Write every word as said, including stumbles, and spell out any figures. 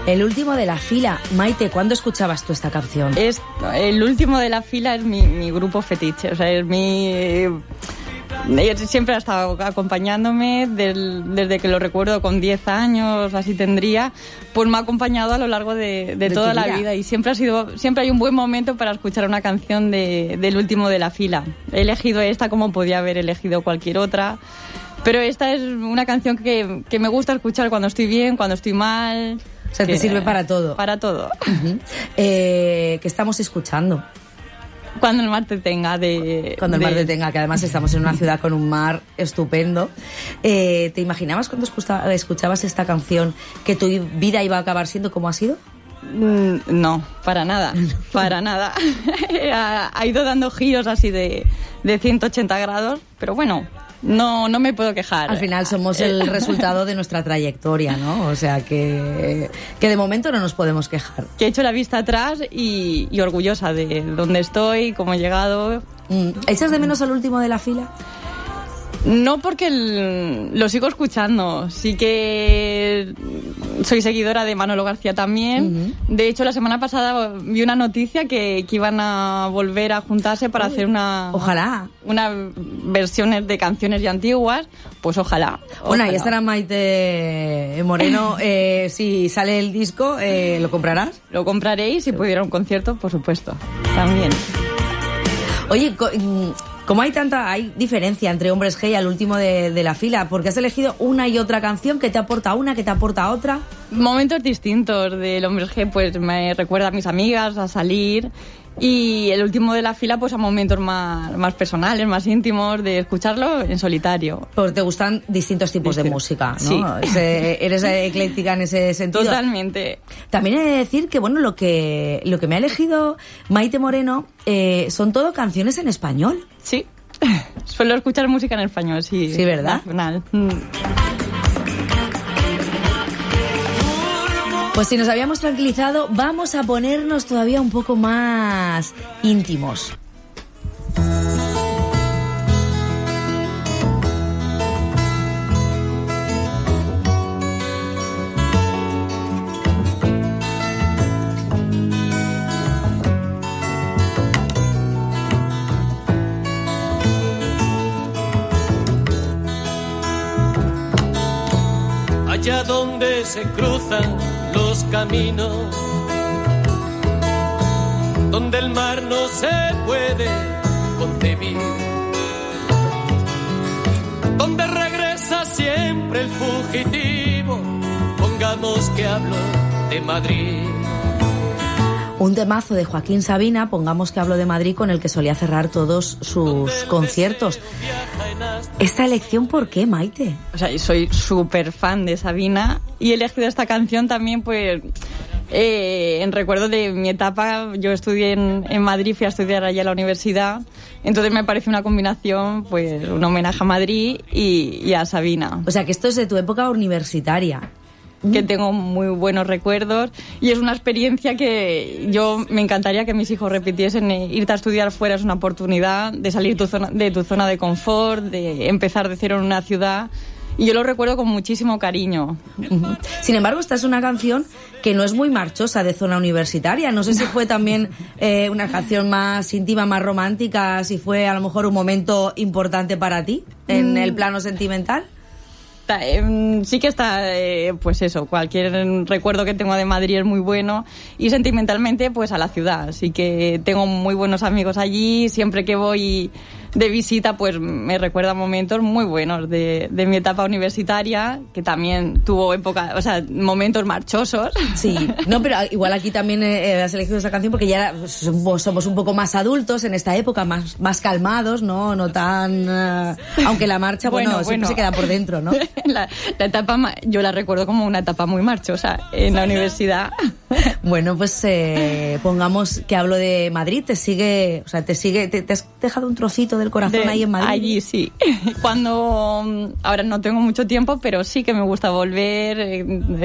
El último de la fila. Maite, ¿cuándo escuchabas tú esta canción? Es, el último de la fila es mi, mi grupo fetiche, o sea, es mi... Ella siempre ha estado acompañándome del, desde que lo recuerdo con diez años, así tendría, pues me ha acompañado a lo largo de, de, de toda la vida y siempre ha sido, siempre hay un buen momento para escuchar una canción de, del último de la fila. He elegido esta como podía haber elegido cualquier otra, pero esta es una canción que, que me gusta escuchar cuando estoy bien, cuando estoy mal. O sea, te sirve para todo. Para todo. Uh-huh. eh, ¿Qué estamos escuchando? Cuando el mar te tenga. De, Cuando el de... mar te tenga, que además estamos en una ciudad con un mar estupendo. Eh, ¿Te imaginabas cuando escuchabas esta canción que tu vida iba a acabar siendo como ha sido? No, para nada, para nada. Ha ido dando giros así de, de ciento ochenta grados, pero bueno, no, no me puedo quejar. Al final somos el resultado de nuestra trayectoria, ¿no? O sea que, que de momento no nos podemos quejar. Que he hecho la vista atrás y, y orgullosa de dónde estoy, cómo he llegado. ¿Echas de menos al último de la fila? No, porque el, lo sigo escuchando. Sí que soy seguidora de Manolo García también. Uh-huh. De hecho, la semana pasada vi una noticia que, que iban a volver a juntarse para Uy, hacer una... Ojalá. Unas versiones de canciones ya antiguas. Pues ojalá. ojalá. Bueno, ahí estará Maite Moreno. eh, si sale el disco, eh, ¿lo comprarás? Lo compraré y si sí. pudiera un concierto, por supuesto. También. Oye, ¿cómo hay tanta hay diferencia entre Hombres G y al último de, de la fila? Porque has elegido una y otra canción que te aporta una, que te aporta otra. Momentos distintos del Hombres G, pues me recuerda a mis amigas, a salir. Y el último de la fila, pues a momentos más, más personales, más íntimos, de escucharlo en solitario. Porque te gustan distintos tipos Distinto. de música, ¿no? Sí. Ese, eres ecléctica en ese sentido. Totalmente. También he de decir que, bueno, lo que, lo que me ha elegido Maite Moreno eh, son todo canciones en español. Sí. Suelo escuchar música en español, sí. Sí, ¿verdad? Nacional. Mm. Pues si nos habíamos tranquilizado, vamos a ponernos todavía un poco más íntimos. Allá donde se cruzan los caminos, donde el mar no se puede concebir, donde regresa siempre el fugitivo, pongamos que hablo de Madrid. Un temazo de Joaquín Sabina, pongamos que hablo de Madrid, con el que solía cerrar todos sus conciertos. ¿Esta elección por qué, Maite? O sea, soy súper fan de Sabina y he elegido esta canción también, pues, eh, en recuerdo de mi etapa. Yo estudié en, en Madrid, fui a estudiar allá a la universidad, entonces me parece una combinación, pues, un homenaje a Madrid y, y a Sabina. O sea, que esto es de tu época universitaria. Que tengo muy buenos recuerdos y es una experiencia que yo me encantaría que mis hijos repitiesen. Irte a estudiar fuera es una oportunidad de salir tu zona, de tu zona de confort, de empezar de cero en una ciudad, y yo lo recuerdo con muchísimo cariño. Uh-huh. Sin embargo, esta es una canción que no es muy marchosa de zona universitaria. No sé si fue también eh, una canción más íntima, más romántica, si fue a lo mejor un momento importante para ti en mm. el plano sentimental. Sí que está, eh, pues eso, cualquier recuerdo que tengo de Madrid es muy bueno, y sentimentalmente pues a la ciudad, así que tengo muy buenos amigos allí. Siempre que voy de visita pues me recuerda momentos muy buenos de, de mi etapa universitaria, que también tuvo época, o sea, momentos marchosos. Sí, no, pero igual aquí también eh, has elegido esta canción porque ya somos, somos un poco más adultos en esta época, más, más calmados, ¿no? No tan... Uh, aunque la marcha, bueno, bueno siempre bueno. se queda por dentro, ¿no? La, la etapa, yo la recuerdo como una etapa muy marchosa en la universidad. Bueno, pues eh, pongamos que hablo de Madrid. Te sigue, o sea, te sigue, te, te has dejado un trocito del corazón de, ahí en Madrid. Allí sí. Cuando ahora no tengo mucho tiempo, pero sí que me gusta volver.